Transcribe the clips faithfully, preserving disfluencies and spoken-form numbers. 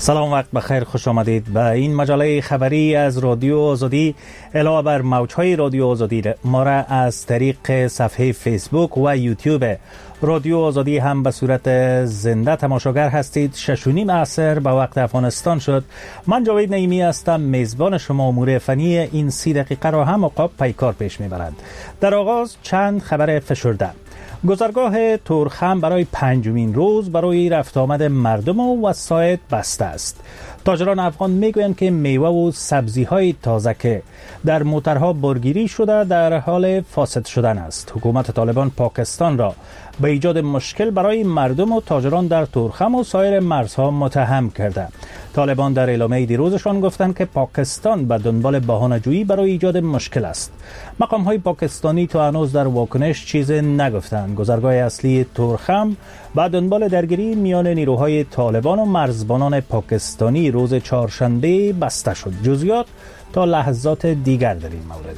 سلام، وقت بخیر، خوش آمدید به این مجله خبری از رادیو آزادی. علاوه بر موجهای رادیو آزادی، ما را از طریق صفحه فیسبوک و یوتیوب رادیو آزادی هم به صورت زنده تماشاگر هستید. شش و نیم عصر به وقت افغانستان شد. من جاوید نعیمی هستم، میزبان شما. امور فنی این سی دقیقه را هم عقاب پیکار پیش میبرند. در آغاز چند خبر فشرده. گذرگاه تورخم برای پنجمین روز برای رفت آمد مردم و وسایط بسته است. تاجران افغان میگویند که میوه و سبزی های تازه که در موترها بارگیری شده در حال فاسد شدن است. حکومت طالبان پاکستان را به ایجاد مشکل برای مردم و تاجران در تورخم و سایر مرزها متهم کرده. طالبان در اعلامیه دیروزشان گفتند که پاکستان به دنبال بهانه‌جویی برای ایجاد مشکل است. مقام‌های پاکستانی تا هنوز در واکنش چیزی نگفتند. گذرگاه اصلی تورخم به دنبال درگیری میان نیروهای طالبان و مرزبانان پاکستانی روز چهارشنبه بسته شد. جزئیات تا لحظات دیگر در این مورد.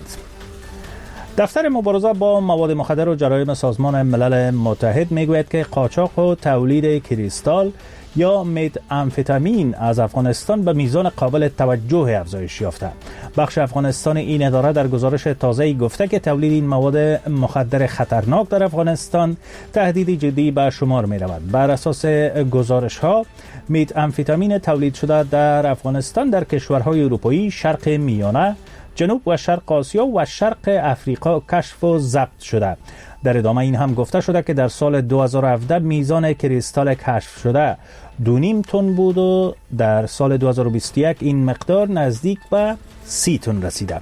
دفتر مبارزه با مواد مخدر و جرایم سازمان ملل متحد میگوید که قاچاق و تولید کریستال یا مت آمفتامین از افغانستان به میزان قابل توجه افزایش یافته. بخش افغانستان این اداره در گزارش تازه‌ای گفته که تولید این مواد مخدر خطرناک در افغانستان تهدیدی جدی به شمار می رود. بر اساس گزارش ها، مت آمفتامین تولید شده در افغانستان در کشورهای اروپایی، شرق میانه، جنوب و شرق آسیا و شرق افریقا کشف و ضبط شده. در ادامه این هم گفته شده که در سال دو هزار و هفده میزان کریستال کشف شده دو نیم تن بود و در سال دو هزار و بیست و یک این مقدار نزدیک به سی تن رسیده.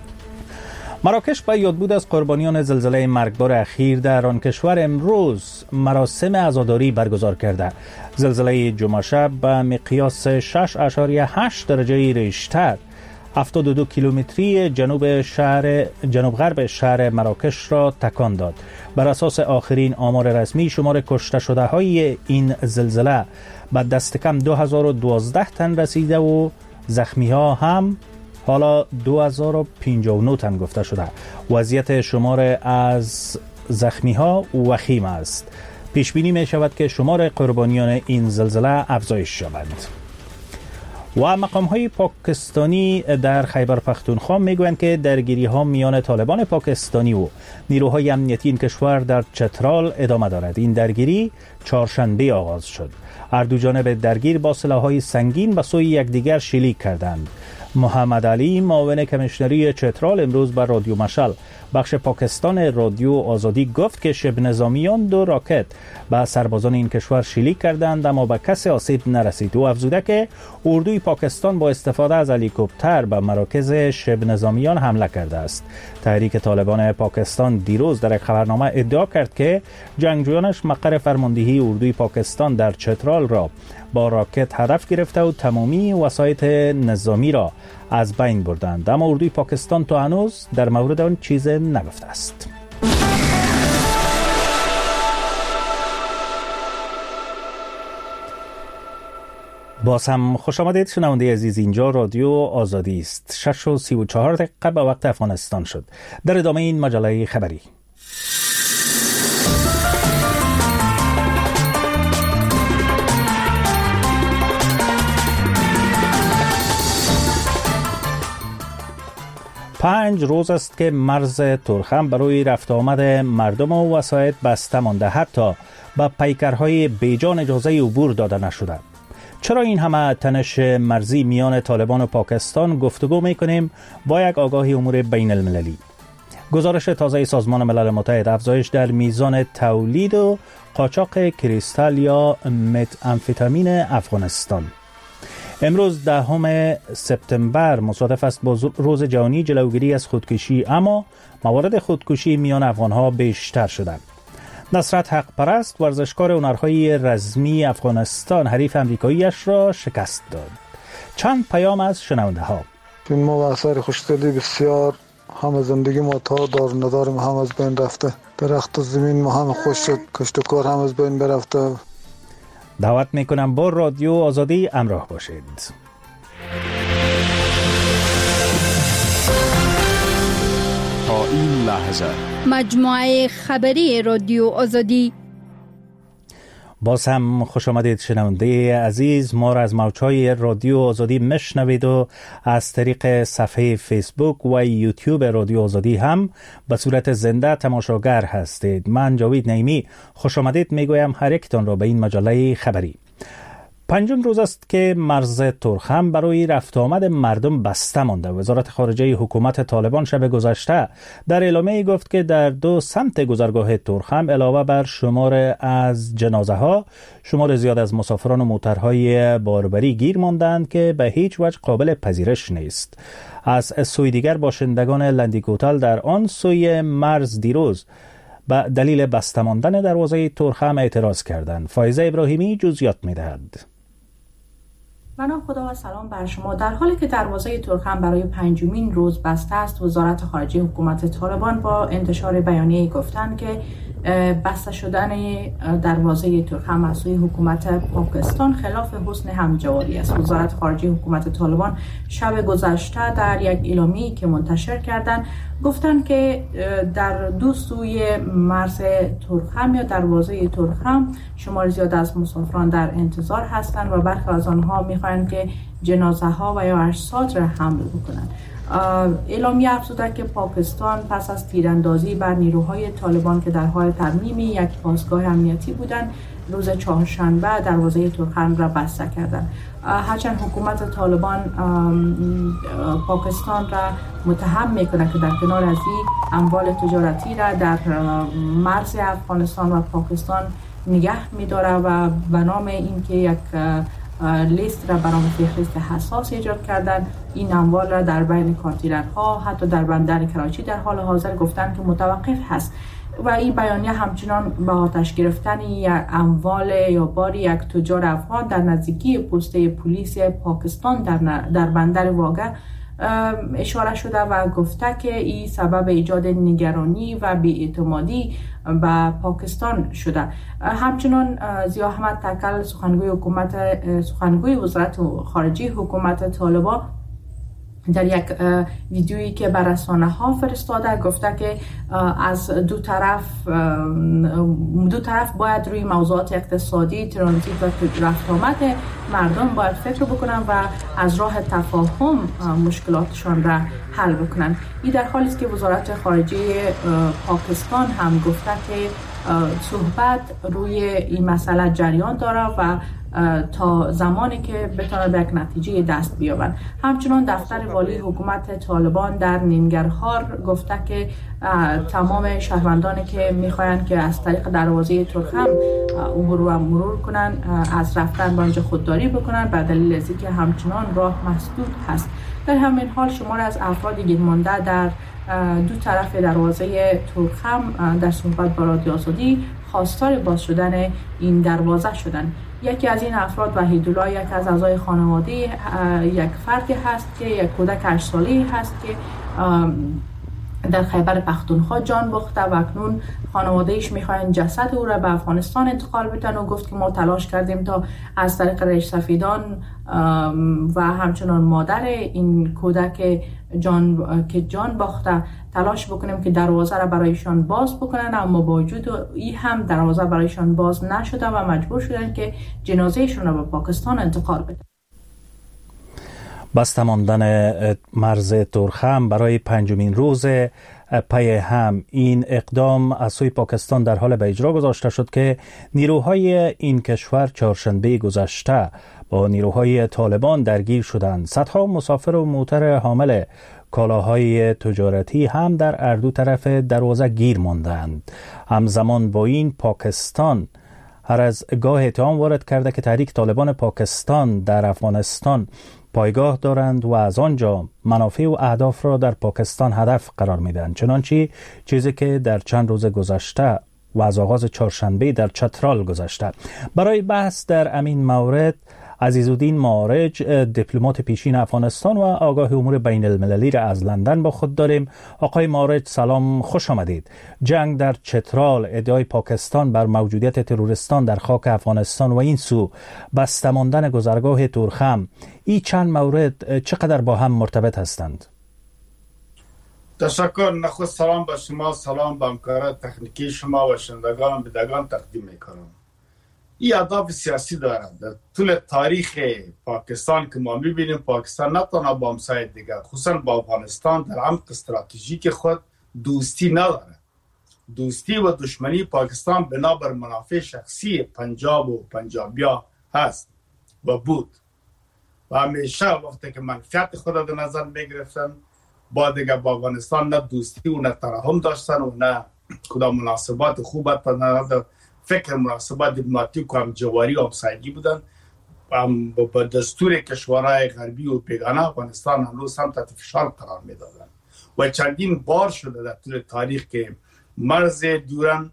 مراکش به یادبود از قربانیان زلزله مرگبار اخیر در آن کشور امروز مراسم عزاداری برگزار کرده. زلزله جمعه شب به مقیاس شش اشاریه هشت درجه ریشتر هفتاد و دو کیلومتری جنوب شهر جنوب غرب شهر مراکش را تکان داد. بر اساس آخرین آمار رسمی، شمار کشته شده های این زلزله به دست کم دو هزار و دوازده تن رسیده و زخمی ها هم حالا دو هزار و پنجاه و نه تن گفته شده. وضعیت شمار از زخمی ها وخیم است. پیش بینی می شود که شمار قربانیان این زلزله افزایش یابد. و مقام‌های پاکستانی در خیبر پختونخوا میگویند که درگیری‌ها میان طالبان پاکستانی و نیروهای امنیتی این کشور در چترال ادامه دارد. این درگیری چهارشنبه آغاز شد. هر دو جانب درگیر با سلاح‌های سنگین به سوی یکدیگر شلیک کردند. محمد علی، معاون کمیشنری چترال، امروز بر رادیو مشعل بخش پاکستان رادیو آزادی گفت که شبه نظامیان دو راکت به سربازان این کشور شلیک کردند اما به کسی آسیب نرسید. او افزوده که اردوی پاکستان با استفاده از هلیکوپتر به مراکز شبه نظامیان حمله کرده است. تحریک طالبان پاکستان دیروز در یک خبرنامه ادعا کرد که جنگجویانش مقر فرماندهی اردوی پاکستان در چترال را با راکت هدف گرفته و تمامی وسایط نظامی را از بین بردند، اما اردوی پاکستان تا هنوز در مورد آن چیزی نگفته است. باز هم خوش آمدید شنونده عزیز. اینجا رادیو آزادی است. شش و سی و چهار دقیقه به وقت افغانستان شد. در ادامه این مجله خبری، پنج روز است که مرز تورخم برای رفت آمد مردم و وسایط بسته مانده. حتی به پیکرهای بیجان اجازه عبور داده نشده. چرا این همه تنش مرزی میان طالبان و پاکستان؟ گفتگو میکنیم با یک آگاهی امور بین المللی. گزارش تازه سازمان ملل متحد: افزایش در میزان تولید و قاچاق کریستال یا مت آمفتامین افغانستان. امروز دهم سپتامبر مصادف است با روز جهانی جلوگیری از خودکشی، اما موارد خودکشی میان افغانها بیشتر شده. نصرت حق پرست، ورزشکار هنرهای رزمی افغانستان، حریف امریکاییش را شکست داد. چند پیام از شنونده ها. این ما و اثر خوشدلی بسیار، همه زندگی ما تا دار ندار ما هم از بین رفته. درخت و زمین ما هم خوش شد، کشت و کار هم از بین برفته. دعوت میکنم با رادیو آزادی همراه باشید. تا این لحظه مجموعه خبری رادیو آزادی. باز هم خوش آمدید شنونده عزیز. ما را از موج‌های رادیو آزادی میشنوید و از طریق صفحه فیسبوک و یوتیوب رادیو آزادی هم به صورت زنده تماشاگر هستید. من جاوید نعیمی خوش آمدید میگویم هر یکتان را به این مجله خبری. پنجم روز است که مرز تورخم برای رفت آمد مردم بسته مانده. وزارت خارجه حکومت طالبان شب گذشته در اعلامیه گفت که در دو سمت گذرگاه تورخم علاوه بر شمار از جنازه ها، شمار زیاد از مسافران و موترهای باربری گیر ماندند که به هیچ وجه قابل پذیرش نیست. از سوی دیگر باشندگان لندیکوتل در آن سوی مرز دیروز به دلیل بسته ماندن دروازه تورخم اعتراض کردند. فایزه ابراهیمی جزئیات می‌دهد. بنا خدا و سلام بر شما. در حالی که دروازه تورخم برای پنجمین روز بسته است، وزارت خارجه حکومت طالبان با انتشار بیانیه گفتند که بسته شدن دروازه تورخم از سوی حکومت پاکستان خلاف حسن همجواری است. وزارت خارجه حکومت طالبان شب گذشته در یک اعلامیه‌ای که منتشر کردند گفتند که در دو سوی مرز تورخم یا دروازه تورخم شمار زیاد از مسافران در انتظار هستند و برخی از آنها می‌خواهند که جنازه ها و یا اجساد را حمل بکنند. اعلامیه افزوده که پاکستان پس از تیراندازی بر نیروهای طالبان که در حال ترمیم یک پاسگاه امنیتی بودند، روز چهارشنبه دروازه تورخم را بسته کردند. هرچند حکومت طالبان پاکستان را متهم میکنه که در کنار از این اموال تجارتی را در مرز افغانستان و پاکستان نگه میداره و به نام اینکه یک لیست را برای فهرست حساس ایجاد کردن، این اموال را در بین کانتینرها حتی در بندر کراچی در حال حاضر گفتن که متوقف هست و این بیانیه همچنان به آتش گرفتن یک اموال یا بار یک تجار افغان در نزدیکی پست پلیس پاکستان در در بندر واگه اشاره شده و گفته که این سبب ایجاد نگرانی و بی‌اعتمادی به پاکستان شده. همچنان ضیا احمد تکل سخنگوی حکومت سخنگوی وزارت خارجه حکومت طالبان در یک ویدیویی که بر رسانه‌ها فرستاده گفته که از دو طرف دو طرف باید روی موضوعات اقتصادی، ترانزیت و رفت آمد مردم باید فکر بکنن و از راه تفاهم مشکلاتشان را حل بکنن. این در حالی است که وزارت خارجه پاکستان هم گفته که صحبت روی این مسئله جریان داره و تا زمانی که بتونه به یک نتیجه دست بیابند. همچنان دفتر والی حکومت طالبان در نینگرهار گفته که تمام شهروندانی که میخواین که از طریق دروازه تورخم عبور و مرور کنن از رفتن به آنجا خودداری بکنن به دلیل از اینکه همچنان راه مسدود هست. در همین حال شمار از افراد گیرمانده در دو طرف دروازه تورخم در صحبت با رادیو آزادی خواستار باز شدن این دروازه شدند. یکی از این افراد وحیدالله یک از اعضای خانواده یک فردی هست که یک کودک هشت ساله‌ای هست که در خیبر پختونخوا جان باخته و اکنون خانواده‌اش می‌خواهند جسد او را به افغانستان انتقال بدن و گفت که ما تلاش کردیم تا از طریق ریش سفیدان و همچنان مادر این کودک جان که جان باخته تلاش بکنیم که دروازه را برایشان باز بکنن، اما با وجود این هم دروازه برایشان باز نشده و مجبور شدن که جنازهشون را به پاکستان انتقال بدن. بسته ماندن مرز تورخم برای پنجمین روز پی هم این اقدام از سوی پاکستان در حال به اجرا گذاشته شد که نیروهای این کشور چهارشنبه گذشته با نیروهای طالبان درگیر شدند. صدها مسافر و موتر حامل کالاهای تجارتی هم در هر دو طرف دروازه گیر ماندند. همزمان با این پاکستان هر از گاه اتهام وارد کرده که تحریک طالبان پاکستان در افغانستان پایگاه دارند و از آنجا منافع و اهداف را در پاکستان هدف قرار میدن، چنانچه چیزی که در چند روز گذشته و از آغاز چهارشنبه در چترال گذشته. برای بحث در امین مورد عزیزالدین معارج، دیپلمات پیشین افغانستان و آگاه امور بین المللی را از لندن با خود داریم. آقای معارج سلام، خوش آمدید. جنگ در چترال، ادعای پاکستان بر موجودیت تروریستان در خاک افغانستان و این سو بسته ماندن گذرگاه تورخم، این چند مورد چقدر با هم مرتبط هستند؟ تشکر. نخست سلام به شما، سلام به همکاران تکنیکی شما و شنوندگان بدگان تقدیم میکنم. این اهداف سیاسی دارند. در طول تاریخ پاکستان که ما میبینیم پاکستان نه تنها با همسایه دیگر خصوصا با افغانستان در عمق استراتژیک خود دوستی نداره. دوستی و دشمنی پاکستان بنابر منافع شخصی پنجاب و پنجابیا هست و بود و همیشه وقتی که منفعت خود را در نظر میگرفتن با دیگه با افغانستان نه دوستی و نه ترحم داشتن و نه کدام مناسبات خوبت پر فکر مناسبات دیپلماتیک و همجواری و همسایگی بودن. با دستور کشورهای غربی و بیگانه افغانستان هنوز هم تحت فشار قرار میدادن و چندین بار شده در طول تاریخ که مرز دیورند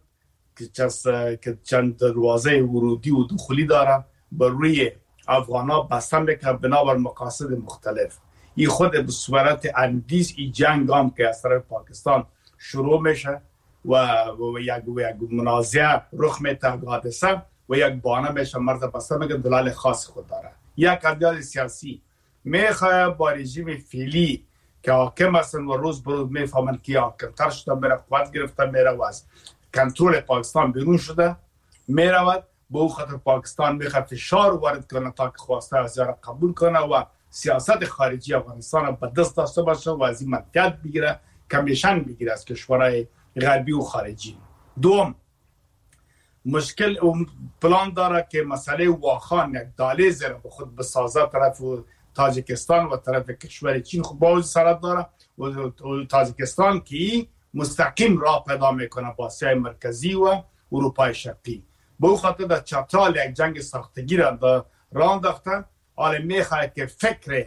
که چند دروازه ورودی و دخولی داره بر روی افغانا بسته میکنه بنابر مقاصد مختلف. این خود به صورت اندیز این جنگ هم که از طرف پاکستان شروع میشه و, و یک, یک منازعه رخ میده حادثه و یک بانه میشه مرز بسته میکنه دلال خاص خود داره. یک اندیال سیاسی میخواه با رژیم فعلی که حاکم هستن و روز به روز میفهمن که حاکمتر شده میره قوت گرفته میره و از کنترل پاکستان بیرون شده میرود. به او خاطر پاکستان میخواد فشار وارد کنه تا که خواسته از یاره قبول کنه و سیاست خارجی افغانستان به دست داشته باشه و از این منفعت بگیره کمیشن بگیره از کشورهای غربی و خارجی. دوم مشکل پلان داره که مسئله واخان یک دهلیز را به خود بسازه طرف تاجیکستان و طرف کشور چین. خب باز سرد داره و تاجیکستان که مستقیم راه پیدا میکنه با آسیای مرکزی و اروپای شرقی. به او خاطر در چترال یک جنگ ساختگی را راه انداختن. حالا میخواد که فکر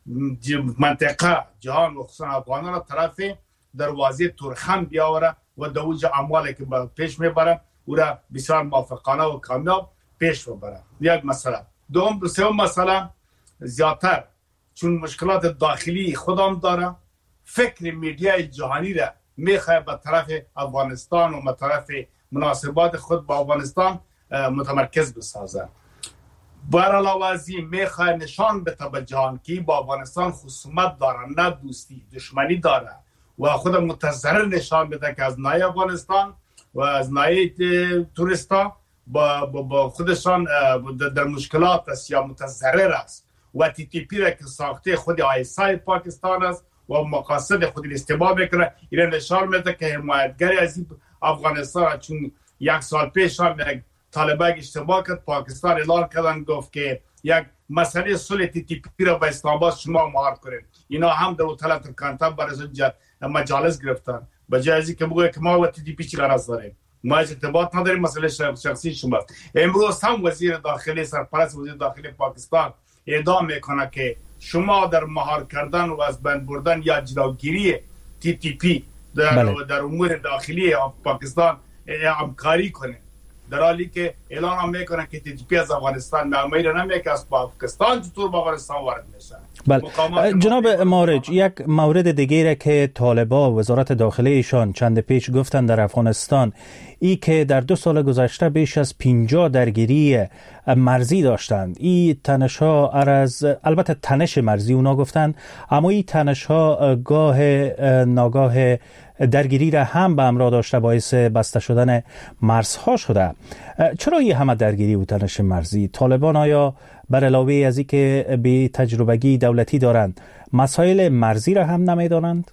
منطقه جهان و خصوصا افغانان را طرف دروازه تورخم بیاوره و در اوج اموالی که پیش میبره او را بسیار موفقانه و کامیاب پیش ببره. یک مسئله. دوم سوم مسئله زیادتر چون مشکلات داخلی خودم داره فکر میدیای جهانی را میخواد به طرف افغانستان و به طرف مناسبات خود با افغانستان متمرکز بسازه. بر علاوه از این میخواد نشان بده به جهان که با افغانستان خصومت داره نه دوستی دشمنی داره و خود متضرر نشان بده که از نای افغانستان و از نای توریستا با, با, با خودشان در مشکلات است یا متضرر است و تی تی پی را که ساخته خود آیسای پاکستان است و مقاصد خود استباح میکنه. این نشان میده که حمایتگری از افغانستان چون یک سال پیش هم یک طالبان اشتباه کرد پاکستان اعلان کردن گفت که یک مسئله صلح تی تی پی را به اسلام آباد شما مهار کنید. اینا هم در هتل ترکانتا برای مجالس گرفتن بجای از اینکه بگوید که ما و تی تی پی چی غرض داریم ما از ارتباط نداریم مسئله شخصی شما. امروز هم وزیر داخلی سرپرست وزیر داخلی پاکستان اعلام میکنه که شما در مهار کردن و از بند بردن یا جلوگیری تی تی پی در, بله. در امور داخلی پاکستان همکاری کنه در حالی که اعلان هم میکنه که تی تی پی از افغانستان معمولی را نمیکنه از پاکستان چطور با افغانستان وارد میشه. بله. جناب مارج یک مورد دیگه که طالبا وزارت داخلی ایشان چند پیش گفتن در افغانستان ای که در دو سال گذشته بیش از پنجاه درگیری مرزی داشتند. این تنش ها از البته تنش مرزی اونا گفتند اما این تنش ها گاه ناگاه درگیری را هم به همراه داشته باعث بسته شدن مرزها شده. چرا این همه درگیری و تنش مرزی؟ طالبان آیا بر علاوه از این که به تجربگی دولتی دارند مسائل مرزی را هم نمیدانند؟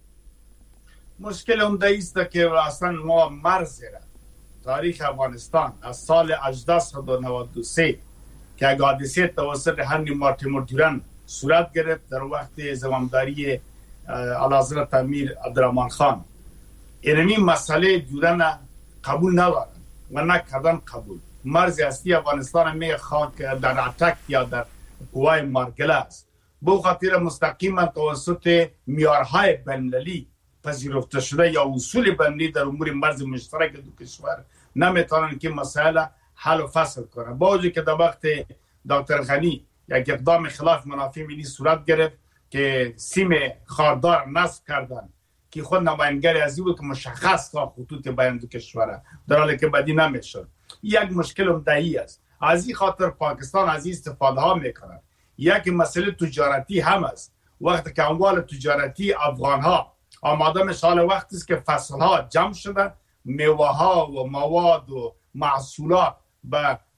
مشکل عمده است که اصلا ما مرز را تاریخ افغانستان از سال هجده نود و سه که یک حادثه توسط هنری مارتین دیورند صورت گرفت در وقت زمامداری اعلیحضرت امیر عبدالرحمن خان اینمی مسئله دیورند قبول ندارند و نکردن قبول. مرز اصلی افغانستان می خاک در اتک یا در قوای مارگله است. به خاطر مستقیما توسط معیارهای بین‌المللی پذیرفته شده یا اصول بین‌المللی در امور مرز مشترک دو کشور نمیتونن که مسائل حل و فصل کنه. با وجود که در وقت دکتر غنی یک اقدام خلاف منافع ملی صورت گرفت که سیم خاردار نصب کردن که خود نمایندگی از بود که مشخص تا خطوط بین دو کشور در حالی که بدی نمیشد. یک مشکل عمده‌ای است. از این خاطر پاکستان از این استفاده ها میکنه. یک مسئله تجارتی هم است. وقتی که اموال تجارتی افغان ها آماده میشه وقتی است که فصل ها جمع شده میوه ها و مواد و محصولات به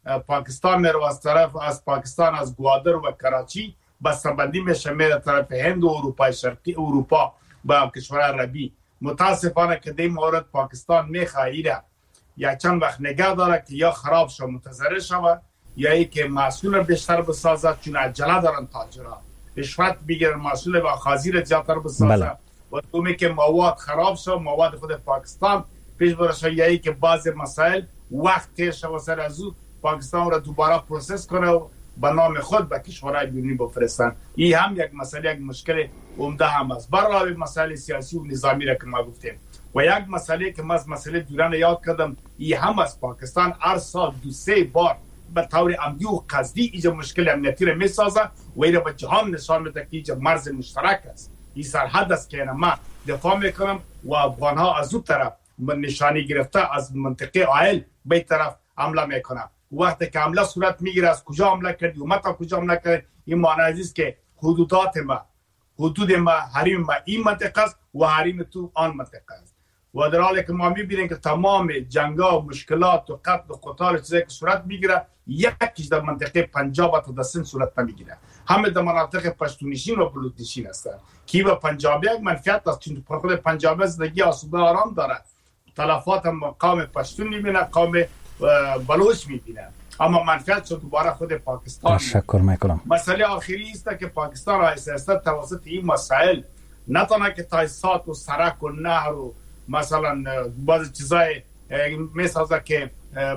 پاکستان میره از طرف از پاکستان از گوادر و کراچی بسته‌بندی میشه میره طرف هند و اروپای شرقی اروپا با کشور عربی. متاسفانه که در این مورد پاکستان میخواهیده یا چند وقت نگه داره که یا خراب شو متضرر شود یا ای که محصول بیشتر بسازد، چون عجله دارن تاجرها رشوت بگیرن محصول و خازیر زیادتر بسازن و دومی که مواد خراب شو مواد خود پاکستان پیش برشه یا ای که بعض مسائل وقت تیر شو سر از او پاکستان را دوباره پروسس کنه و به نام خود به کشورهای بیرونی بفرستن. این هم یک مسئله یک مشکل عمده هم است برای مسائل سیاسی و نظامی را که ما گفتیم. و یک مسئله که من مسئله دوران یاد کردم این هم است پاکستان هر سال دو سه بار به طور عمدی و قصدی اینجا مشکل امنیتی را میسازه و این را به جهان نشان میده که اینجا مرز مشترک است، این سرحد است که من دفاع میکنم و افغان ها از اون طرف نشانی گرفته از منطقه آیل به طرف حمله میکنم. وقتی که حمله صورت میگیره از کجا حمله کردی اومد تا کجا حمله کردی، این معنی است که حدودات ما حدود ما حریم ما این منطقه است و حریم تو آن منطقه است. و در حالی که ما میبینیم که تمام جنگا و مشکلات و قتل و قتال چیزایی که صورت میگیره یکیش در منطقه پنجاب و تا سند صورت نمیگیره، همه در مناطق پشتونشین و بلوچستان هستند که به پنجابی یک منفعت است، چون خود پنجابی زندگی آسوده آرام داره، تلفات هم قوم پشتون میبینه قوم بلوچ میبینه، اما منفعت شد دوباره خود پاکستان. تشکر میکنم. مسئله آخری است که پاکستان را سیاست توسط این مسائل نتونه که تاسیسات و سرک و نهر و مثلا بعض چیزای میسازه که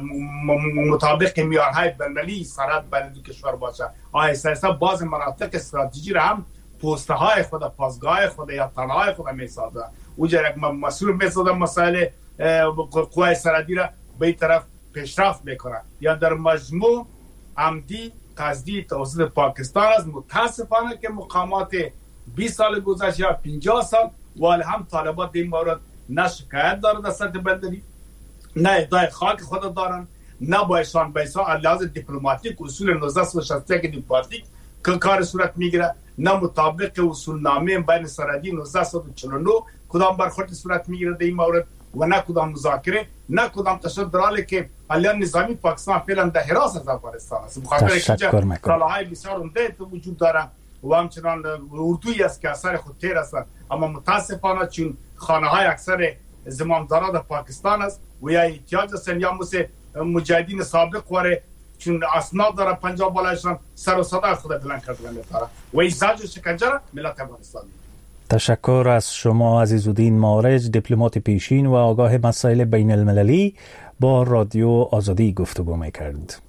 مطابق معیارهای بین‌المللی سرحد بین دو کشور باشه. آیا سیاست بعض مناطق استراتژی را هم پوسته های خود پاسگاه خود یا تنه های خود میسازه، اونجا یک مسئول میسازه مسائل قوای سرحدی را به این طرف پیشرفت میکنه. یا در مجموع عمدی قصدی توسط پاکستان است. متاسفانه که مقامات بیست سال گذشته یا پنجاه سال ولی هم طالبات این مورد نه شکایت داره در سطح بندری، نه ادعای خاک خود دارن، نه بایشان بایسان علاوه دیپلماتیک اصول نوزده و شصت یک دیپلماتیک که کار صورت میگیره، نه مطابق اصول نامه بین سرحدی نوزده و چهل و نه کدام برخورد صورت میگیره در این مورد و نه کدام مذاکره نه کدام تشدد، در حالی که علیه نظامی پاکستان فعلا در حراس از افغانستان است. مخاطر که کالاهای بسیار عمده وجود داره و همچنان اردویی است که اثر خود تیر است، اما متاسفانه چون خانه های اکثر زمامداران در پاکستان است و یا احتیاج هستن یا مثل مجاهدین سابق وره چون اسناد داره پنجاب بالایشان سر و صدا خود بلند کردن میتاره و این زاج و شکنجه را ملت افغانستان. تشکر از شما عزیزالدین مارج، دیپلمات پیشین و آگاه مسائل بین المللی، با رادیو آزادی گفتگو میکرد.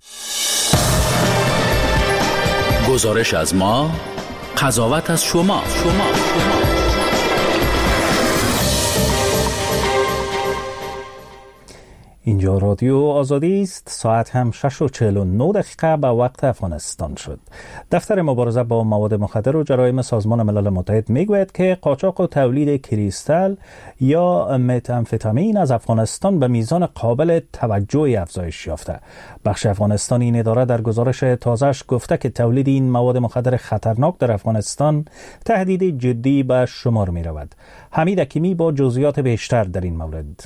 گزارش از ما، قضاوت از شما. شما. شما. اینجا رادیو آزادی است. ساعت هم شش و چهل و نه دقیقه به وقت افغانستان شد. دفتر مبارزه با مواد مخدر و جرایم سازمان ملل متحد میگوید که قاچاق و تولید کریستال یا متامفتامین از افغانستان به میزان قابل توجهی افزایش یافته. بخش افغانستانی این اداره در گزارش تازه‌اش گفته که تولید این مواد مخدر خطرناک در افغانستان تهدید جدی به شمار می رود. حمید حکیمی با جزئیات بیشتر در این مورد.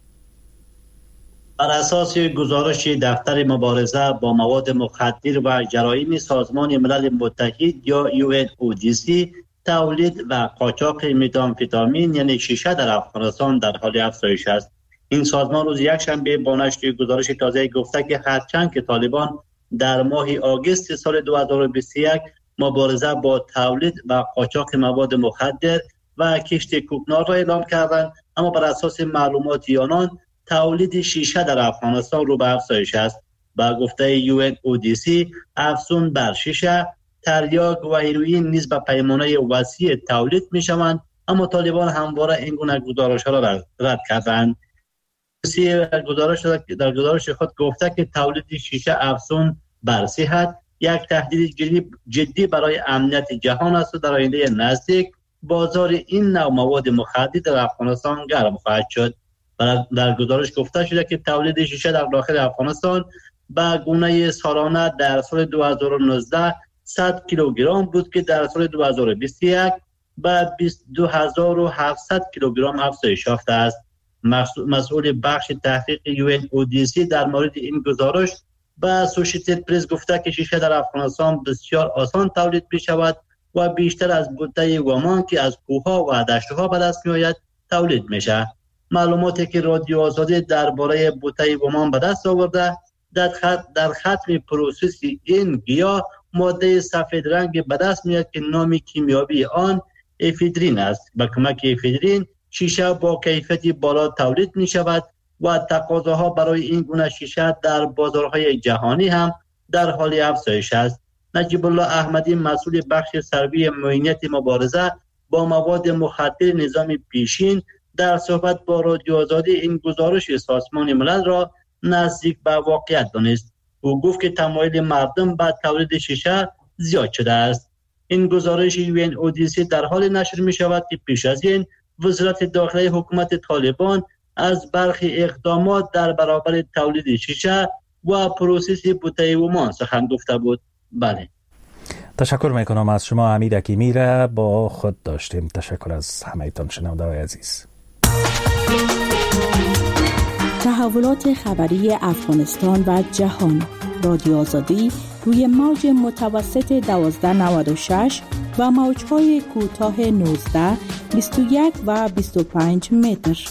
بر اساس گزارش دفتر مبارزه با مواد مخدر و جرایم سازمان ملل متحد یا یو ان او دی سی، تولید و قاچاق متامفتامین یعنی شیشه در افغانستان در حال افزایش است. این سازمان روز یکشنبه با نشر گزارش تازه گفته که هرچند که طالبان در ماه آگوست سال دو هزار و بیست و یک مبارزه با تولید و قاچاق مواد مخدر و کشت کوکنار را اعلام کردند، اما بر اساس معلومات آنان تولید شیشه در افغانستان رو به افزایش است. با گفته یو ان او دی سی، افزون بر شیشه، تریاک و هیروئین نیز به پیمانه وسیع تولید می شوند، اما طالبان همواره این گونه گزارش‌ها را رد کردند. در گزارش در گزارش خود گفته که تولید شیشه افزون بر صحت یک تهدید جدی, جدی برای امنیت جهان است و در آینده نزدیک بازار این نوع مواد مخدر در افغانستان گرم خواهد شد. در گزارش گفته شده که تولید شیشه در داخل افغانستان به گونه سالانه در سال دو هزار و نوزده صد کیلوگرم بود که در سال دو هزار و بیست و یک به بیست و دو هزار و هفتصد کیلوگرم افزایش یافته است. مسئول بخش تحقیق یو ان او دی سی در مورد این گزارش به اسوشیتد پرس گفته که شیشه در افغانستان بسیار آسان تولید می شود و بیشتر از بوته ومان که از کوهها و دشتها به دست می آید تولید می شود. معلوماتی که رادیو آزادی درباره بوته ومان به دست آورده در خط در ختم پروسس این گیاه ماده سفید رنگ به دست میاد که نام کیمیایی آن افیدرین است. با کمک افیدرین شیشه با کیفیت بالا تولید می شود و تقاضاها برای این گونه شیشه در بازارهای جهانی هم در حال افزایش است. نجیب الله احمدی مسئول بخش سروی معینیت مبارزه با مواد مخدر نظام پیشین در صحبت با رادیو آزادی این گزارش سازمان ملل را نزدیک به واقعیت دانست. او گفت که تمایل مردم به تولید شیشه زیاد شده است. این گزارش یو ان او دی سی در حال نشر می شود که پیش از این وزارت داخلی حکومت طالبان از برخی اقدامات در برابر تولید شیشه و پروسس بوته ومان سخن گفته بود. بله. تشکر میکنم از شما حمید حکیمی را با خود داشتیم. تشکر از همه‌تان شنونده‌های عزیز. تحولات خبری افغانستان و جهان. رادیو آزادی روی موج متوسط دوازده نود و شش و موج‌های کوتاه نوزده، بیست و یک و بیست و پنج متر.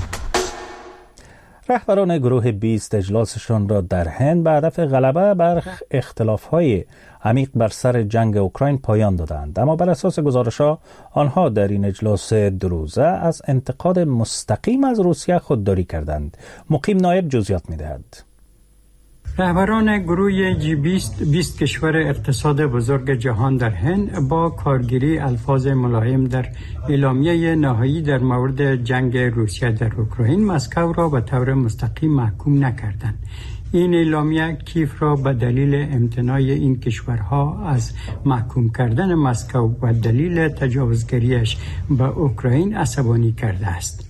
رهبران گروه بیست اجلاسشان را در هند به هدف غلبه بر اختلاف‌های عمیق بر سر جنگ اوکراین پایان دادند، اما بر اساس گزارش‌ها آنها در این اجلاس دو روزه از انتقاد مستقیم از روسیه خودداری کردند. مقیم نایب جزئیات می‌دهد. رهبران گروه جی بیست بیست کشور اقتصاد بزرگ جهان در هند با کارگیری الفاظ ملایم در اعلامیه نهایی در مورد جنگ روسیه در اوکراین مسکو را به طور مستقیم محکوم نکردند. این اعلامیه کیف را به دلیل امتناع این کشورها از محکوم کردن مسکو و دلیل تجاوزگریش به اوکراین عصبانی کرده است.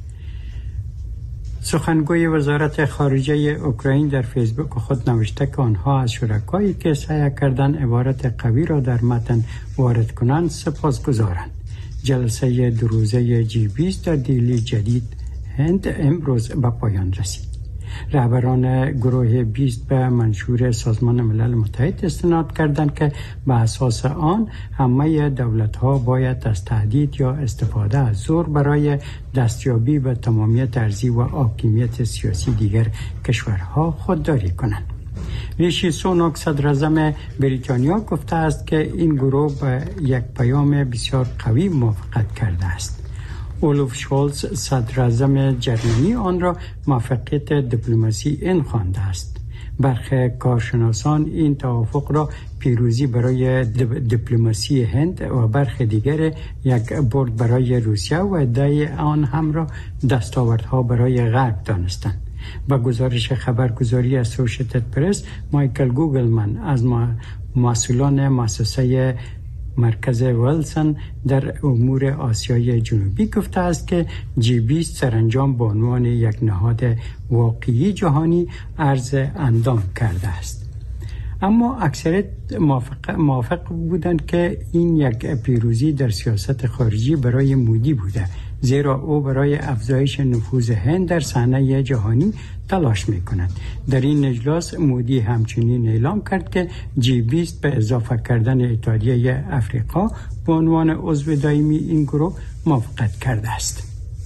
سخنگوی وزارت خارجه اوکراین در فیسبوک خود نوشته که آنها از شرکایی که سعی کردند عبارت قوی را در متن وارد کنند سپاسگزارند. جلسه دو روزه جی بیست در دیلی جدید هند امروز به پایان رسید. رهبران گروه بیست به منشور سازمان ملل متحد استناد کردند که به اساس آن همه دولت‌ها باید از تهدید یا استفاده از زور برای دستیابی به تمامیت ارضی و حاکمیت سیاسی دیگر کشورها خودداری کنند. ریشی سوناک صدراعظم بریتانیا گفته است که این گروه به یک پیام بسیار قوی موافقت کرده است. اولوف شولز صدراعظم جرمنی آن را موفقیت دیپلماسی این خوانده است. برخی کارشناسان این توافق را پیروزی برای دیپلماسی هند و برخی دیگر یک برد برای روسیه و ادعای آن هم را دستاوردها برای غرب دانستند. با گزارش خبرگزاری اسوشیتد پرس، مایکل گوگلمن از مسئولان مؤسسه مرکز ویلسون در امور آسیای جنوبی گفته است که جی بیست سرانجام به عنوان یک نهاد واقعی جهانی عرض اندام کرده است. اما اکثریت موافق, موافق بودند که این یک پیروزی در سیاست خارجی برای مودی بوده، زیرا او برای افزایش نفوذ هند در صحنه جهانی تلاش می‌کند. در این اجلاس مودی همچنین اعلام کرد که جی بیست به اضافه کردن اتحادیه افریقا به عنوان عضو دائمی این گروه موافقت کرده است.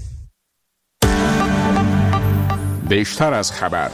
بیشتر از خبر.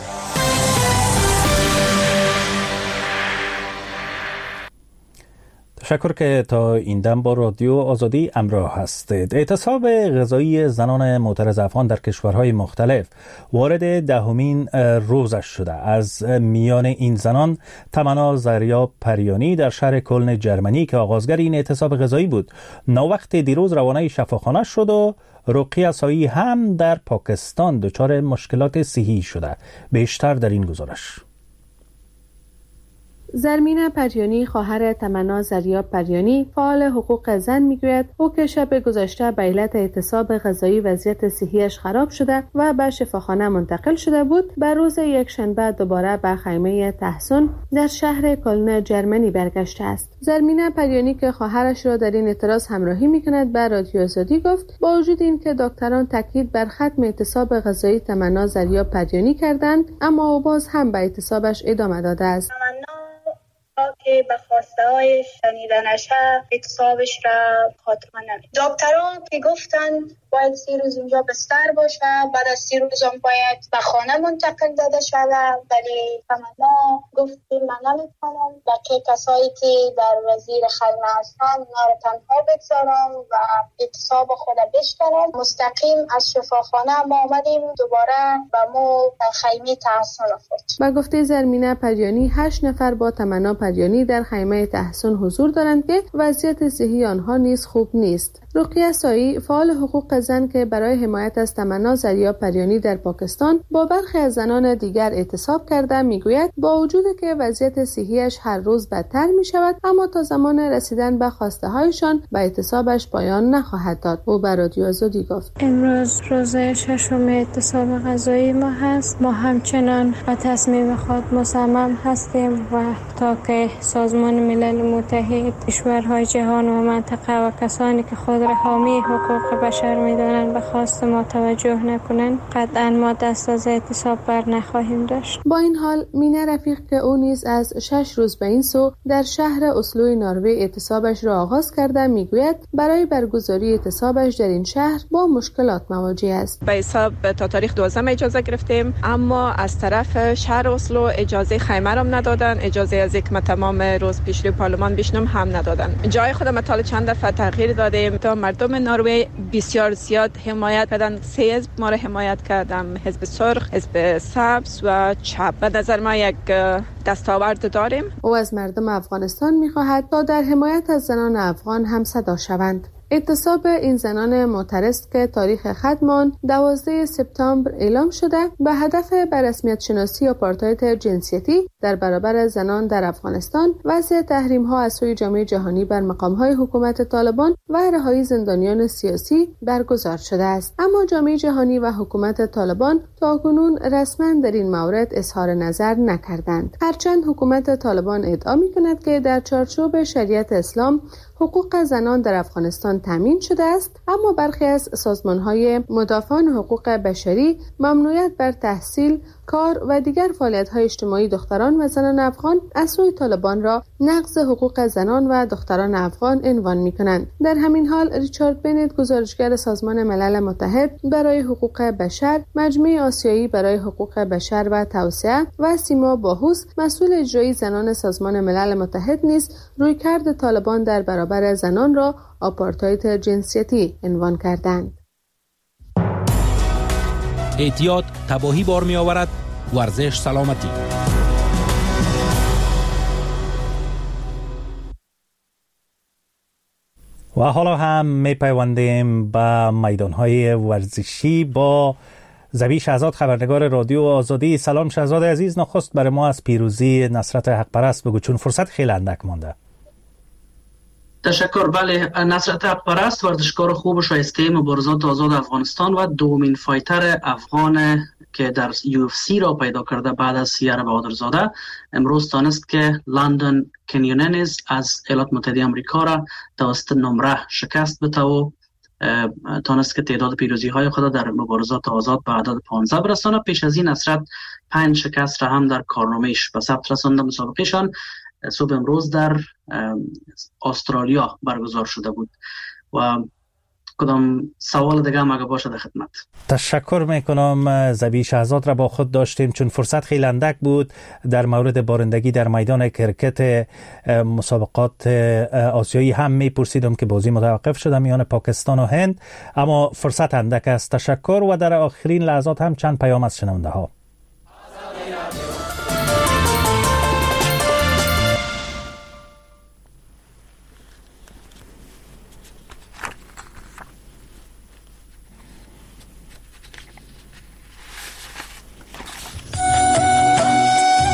تشکر که تا این دم با رادیو آزادی همراه هستید. اعتصاب غذایی زنان معترض افغان در کشورهای مختلف وارد دهمین روزش شده. از میان این زنان تمنا زریاب پریانی در شهر کلن جرمنی که آغازگر این اعتصاب غذایی بود ناوقت دیروز روانه شفاخانه شد و رقیه سایی هم در پاکستان دچار مشکلات صحی شده. بیشتر در این گزارش. زرمینه پریانی خواهر تمنا زریاب پریانی فعال حقوق زن میگوید او که شب گذشته به علت اعتصاب غذایی وضعیت صحیش خراب شده و به شفاخانه منتقل شده بود، به روز یک شنبه دوباره به خیمه تحسن در شهر کلن جرمنی برگشته است. زرمینه پریانی که خواهرش را در این اعتراض همراهی میکند به رادیو آزادی گفت با وجود این که دکتران تاکید بر ختم اعتصاب غذایی تمنا زریاب پریانی کردند، اما او باز هم به اعتصابش ادامه داده است. که به خواسته های شنیدنش اعتصابش را خاتمه نمید. دکتران که گفتن باید سی روز اینجا بستر باشه، بعد از سی روز هم باید به خانه منتقل داده شود، ولی تمنا گفت من نمیتونم و که کسایی که در وزیر خدمه هستن اونا رو تنها بگذارم و اعتصاب خود بشکنم. مستقیم از شفاخانه ما آمدیم دوباره به ما خیمه تحسن رفت. با گفته زرمینه پریانی هشت نفر با تمنا پریانی در خیمه تحسن حضور دارند که وضعیت صحی آنها نیز خوب نیست. رقیه سایی فعال حقوق زن که برای حمایت از تمنا زریاب پریانی در پاکستان با برخی از زنان دیگر اعتصاب کرده میگوید با وجود که وضعیت صحیش هر روز بدتر می شود، اما تا زمان رسیدن به خواسته هایشان به اعتصابش پایان نخواهد داد. او به رادیو آزادی گفت امروز روز ششم اعتصاب غذایی ما هست. ما همچنان به تصمیم خود مصمم هستیم و تا که سازمان ملل متحد، کشورهای جهان و منطقه و کسانی که خود را حامی حقوق بشر می‌دانند به خواست ما توجه نکنند، قطعا ما دست از اعتصاب بر نخواهیم داشت. با این حال مینه رفیق که او نیز از شش روز به این سو در شهر اسلو نروژ اعتصابش را آغاز کرده میگوید برای برگزاری اعتصابش در این شهر با مشکلات مواجه است. به حساب تا تاریخ دوازدهم اجازه گرفتیم، اما از طرف شهر اسلو اجازه خیمه را ندادن، اجازه از یک تمام روز پیش روی پارلمان بشنم هم ندادن. جای خودم مطال چند دفعه تغییر دادیم تا مردم نروژ بسیار زیاد حمایت کردن. سه حزب ما را حمایت کردم، حزب سرخ، حزب سبز و چپ. به نظر ما یک دستاورد داریم. او از مردم افغانستان می‌خواهد تا در حمایت از زنان افغان هم صدا شوند. اعتصاب این زنان معترض که تاریخ ختم دوازده سپتامبر اعلام شده به هدف به رسمیت شناسی آپارتاید جنسیتی در برابر زنان در افغانستان، وضع تحریم ها از سوی جامعه جهانی بر مقام های حکومت طالبان و رهایی زندانیان سیاسی برگزار شده است. اما جامعه جهانی و حکومت طالبان تاکنون رسما در این مورد اظهار نظر نکردند، هرچند حکومت طالبان ادعا می‌کند که در چارچوب شریعت اسلام حقوق زنان در افغانستان تامین شده است، اما برخی از سازمان‌های مدافعان حقوق بشری ممنوعیت بر تحصیل، کار و دیگر فعالیت‌های اجتماعی دختران و زنان افغان از سوی طالبان را نقض حقوق زنان و دختران افغان عنوان می‌کنند. در همین حال ریچارد بنت، گزارشگر سازمان ملل متحد برای حقوق بشر، مجمع آسیایی برای حقوق بشر و توسعه و سیما باهوس، مسئول اجرایی زنان سازمان ملل متحد نیز رویکرد طالبان در برابر زنان را آپارتاید جنسیتی عنوان کردند. احتیاط تباهی بار می آورد. ورزش سلامتی. و حالا هم می پیوندیم به میدانهای ورزشی با زبی شهزاد، خبرنگار رادیو آزادی. سلام شهزاد عزیز، نخست برای ما از پیروزی نصرت حق پرست بگو، چون فرصت خیلی اندک مانده. تشکر. بله، نصرت حق پرست ورزشکار خوب و شایسته مبارزات آزاد افغانستان و دومین فایتر افغان که در یو اف سی را پیدا کرده بعد از سیار بهادرزاده، امروز تانست که لندن کنیوننز از ایالات متحده آمریکا را توسط نمره شکست بده و تانست که تعداد پیروزی های خود در مبارزات آزاد به عدد پانزده برسانه. پیش از این نصرت پنج شکست را هم در کارنامه‌اش به ثبت رسانده. مسابقهشان صبح امروز در استرالیا برگزار شده بود و کدام سوال دیگه هم اگه باشه در خدمت. تشکر میکنم. زبی شهزاد را با خود داشتیم چون فرصت خیلی اندک بود. در مورد بارندگی در میدان کرکت مسابقات آسیایی هم میپرسیدم که بازی متوقف شده میان پاکستان و هند، اما فرصت اندک است. تشکر. و در آخرین لحظات هم چند پیام از شنونده ها.